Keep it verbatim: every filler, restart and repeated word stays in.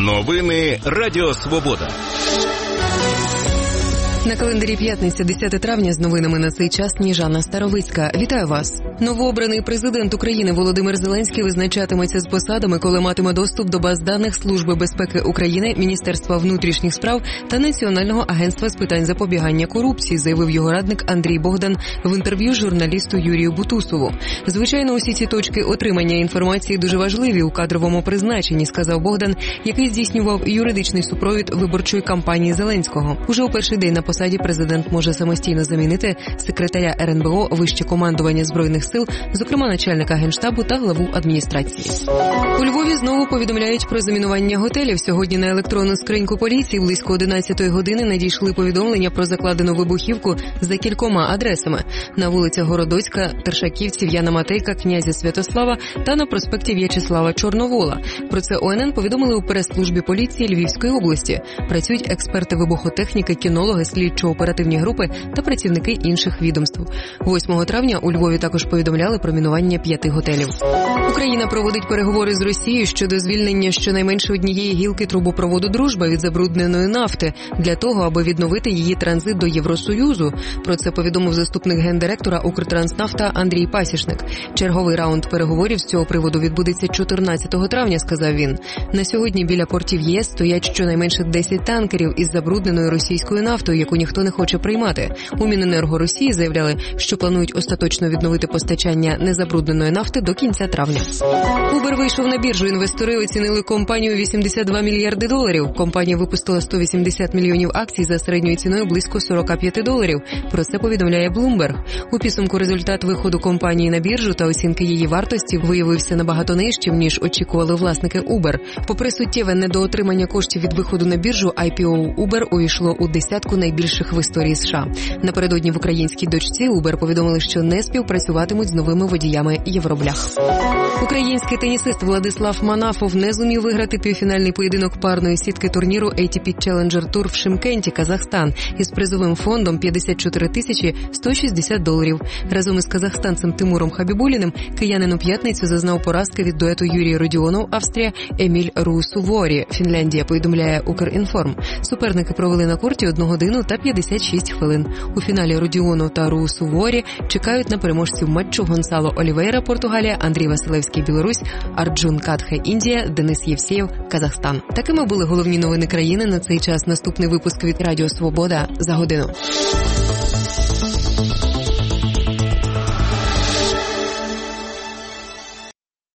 Новини Радіо Свобода. На календарі п'ятниця, десяте травня, з новинами на цей час Сніжана Старовицька. Вітаю вас. Новообраний президент України Володимир Зеленський визначатиметься з посадами, коли матиме доступ до баз даних Служби безпеки України, Міністерства внутрішніх справ та Національного агентства з питань запобігання корупції, заявив його радник Андрій Богдан в інтерв'ю журналісту Юрію Бутусову. Звичайно, усі ці точки отримання інформації дуже важливі у кадровому призначенні, сказав Богдан, який здійснював юридичний супровід виборчої кампанії Зеленського. Уже у перший день на посаді президент може самостійно замінити секретаря ер ен бе о, вище командування Збройних сил, зокрема начальника Генштабу та главу адміністрації. У Львові знову повідомляють про замінування готелів. Сьогодні на електронну скриньку поліції близько одинадцятої години надійшли повідомлення про закладену вибухівку за кількома адресами. На вулицях Городоцька, Тершаківців, Яна Матейка, Князя Святослава та на проспекті В'ячеслава Чорновола. Про це о ен ен повідомили у прес-службі поліції Львівської області. Працюють експерти вибухотехніки, кінологи, слідчо-оперативні групи та працівники інших відомств. восьмого травня у Львові також повідомляли про мінування п'яти готелів. Україна проводить переговори з Росією щодо звільнення щонайменше однієї гілки трубопроводу «Дружба» від забрудненої нафти для того, аби відновити її транзит до Євросоюзу. Про це повідомив заступник гендиректора «Укртранснафта» Андрій Пасічник. Черговий раунд переговорів з цього приводу відбудеться чотирнадцятого травня, сказав він. На сьогодні біля портів ЄС стоять щонайменше десять танкерів із забрудненою російською нафтою, яку ніхто не хоче приймати. У Міненерго Росії заявляли, що планують остаточно відновити постачання незабрудненої нафти до кінця травня. Uber вийшов на біржу. Інвестори оцінили компанію вісімдесят два мільярди доларів. Компанія випустила сто вісімдесят мільйонів акцій за середньою ціною близько сорок п'ять доларів. Про це повідомляє Bloomberg. У підсумку результат виходу компанії на біржу та оцінки її вартості виявився набагато нижчим, ніж очікували власники Uber. Попри суттєве недоотримання коштів від виходу на біржу, ай пі о Uber увійшло у десятку найбільших в історії США. Напередодні в українській дочці Uber повідомили, що не співпрацюватимуть з новими водіями Євроблях. Український тенісист Владислав Манафов не зумів виграти півфінальний поєдинок парної сітки турніру ей ті пі Challenger Tour в Шимкенті, Казахстан, із призовим фондом п'ятдесят чотири тисячі сто шістдесят доларів. Разом із казахстанцем Тимуром Хабібуліним киянин у п'ятницю зазнав поразки від дуету Юрій Родіонов, Австрія, Еміль Руусуворі, Фінляндія, повідомляє Укрінформ. Суперники провели на корті одну годину та п'ятдесят шість хвилин. У фіналі Родіонов та Руусуворі чекають на переможців матчу Гонсало Олівейра, Португалія, Андрій Василевський, Білорусь, Арджун Катхе, Індія, Денис Євсєєв, Казахстан. Такими були головні новини країни на цей час. Наступний випуск від Радіо Свобода за годину.